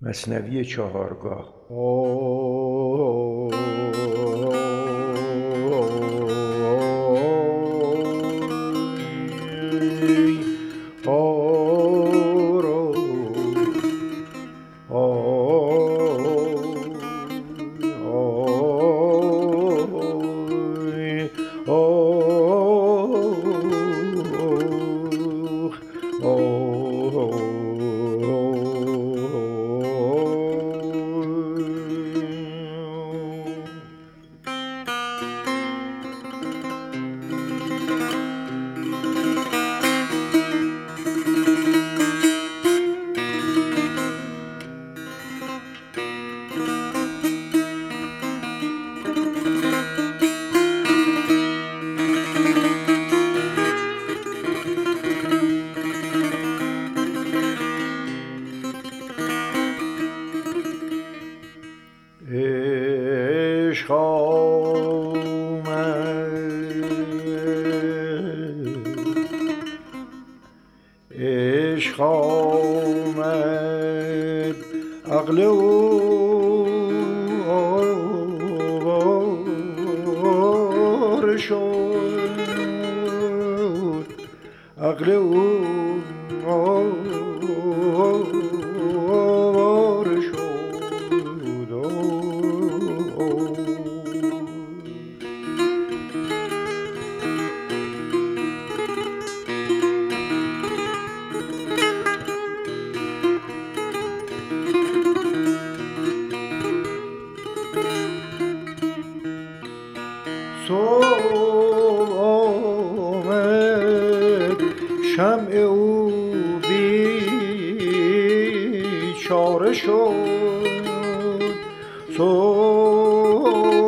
مثنوی چهارگاه. عشق آمد عقل آواره شد، عقل آواره شد. صبح آمد شمع او بیچاره شد، صبح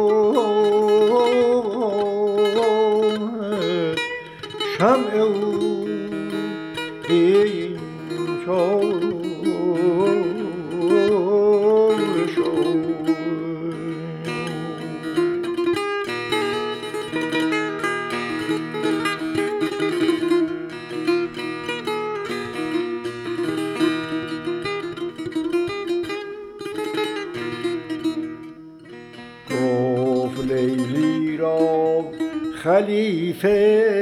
آمد شمع او بیچاره شد. لیلی را خلیفه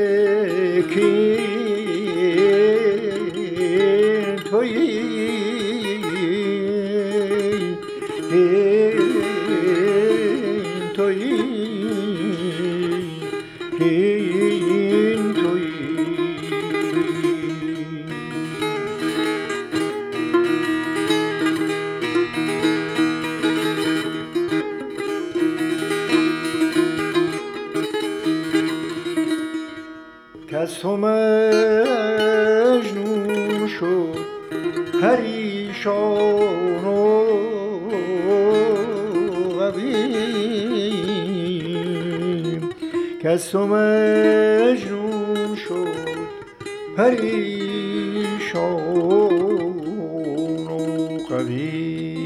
کین تویی، کز تو مجنون شد پریشان و غمین، کز تو مجنون شد پریشان و غمین.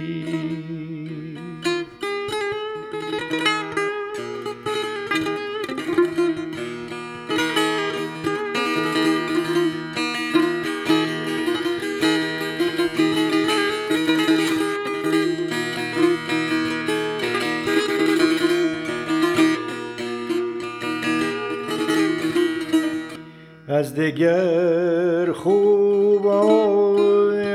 از دگر خوبان،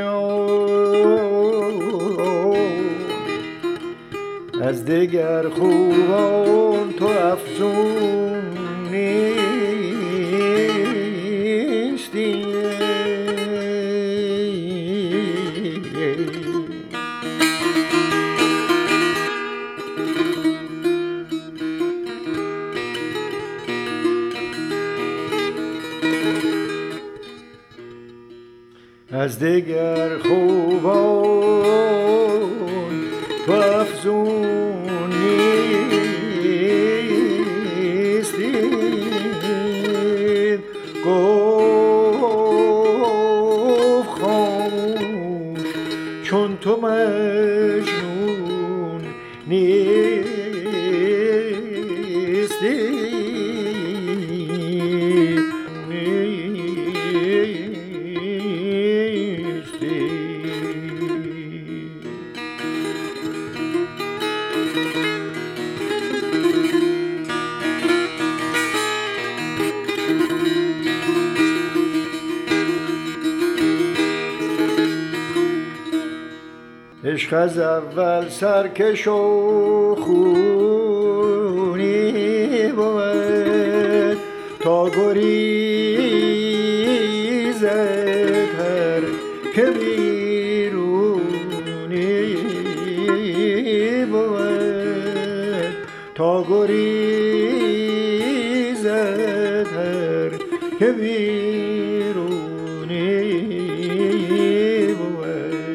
از دگر خوبان تو افزون نیستی، از دگر خوبان تو افزون نیستی. گفت خاموش چون تو مجنون نیستی. عشق از اول سرکش و خونی بود تا گریزد هر که بیرونی بود تا گریزد هر که بیرونی بود.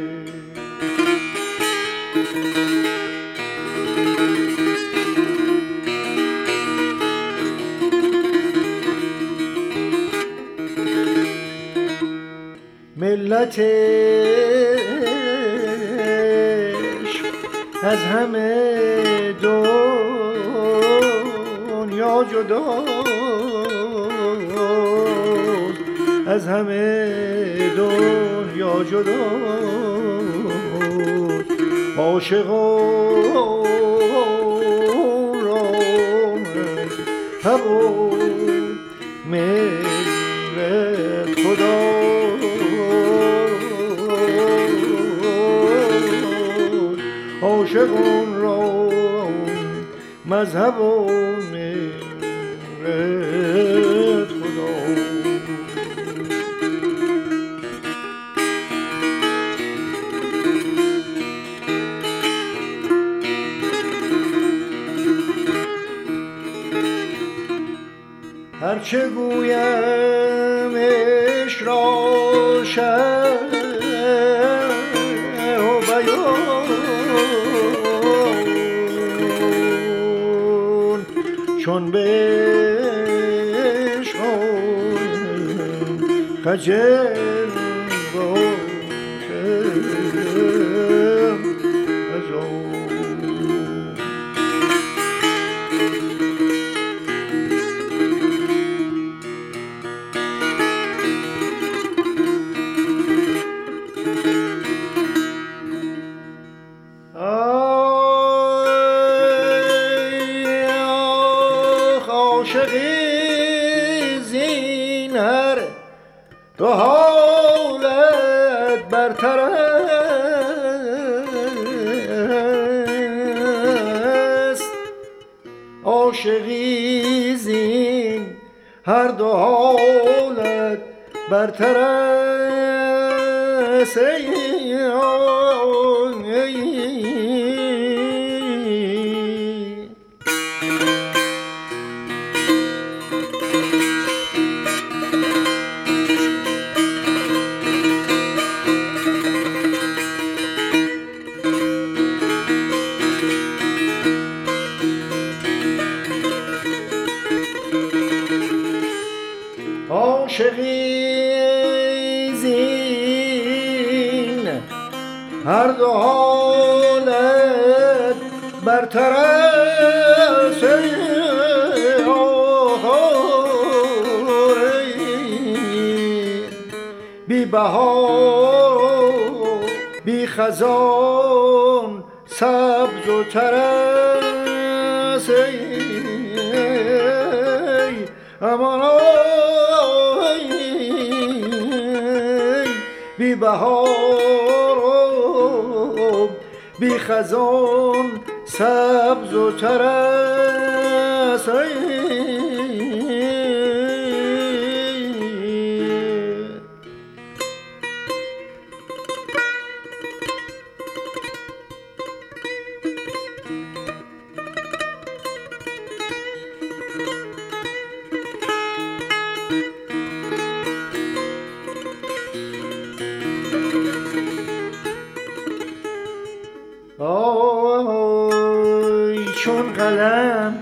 ملت عشق از همه دنیا جداست، از همه دنیا جداست. عاشقان را هوای ملت خداست، عاشقان را مذهب و ملت خداست. هرچه گویم عشق را شرح و بیان چون به عشق خجل باشم از آن. دو حالت برتر است، عاشقی زین هر دو حالت برتر است. عاشقی زین هر دو حالت برتر است، بی بهار بی خزان سبز و تر است. امان بی بهار و بی خزان سبز و تر است. چون قلم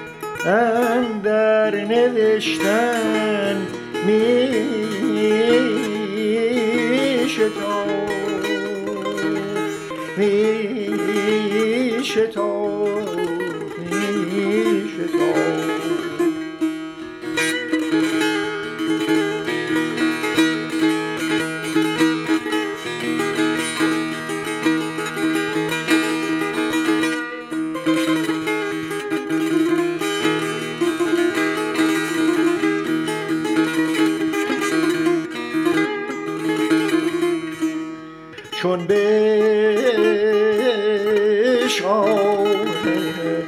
اندر نوشتن می شتاب چون چون بشکافد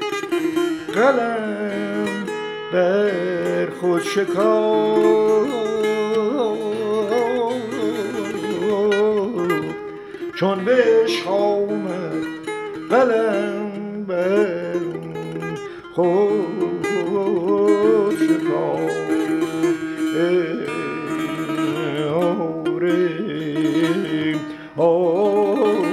قلم بر خود شکافت چون بشکافد قلم بر خود شکافت آره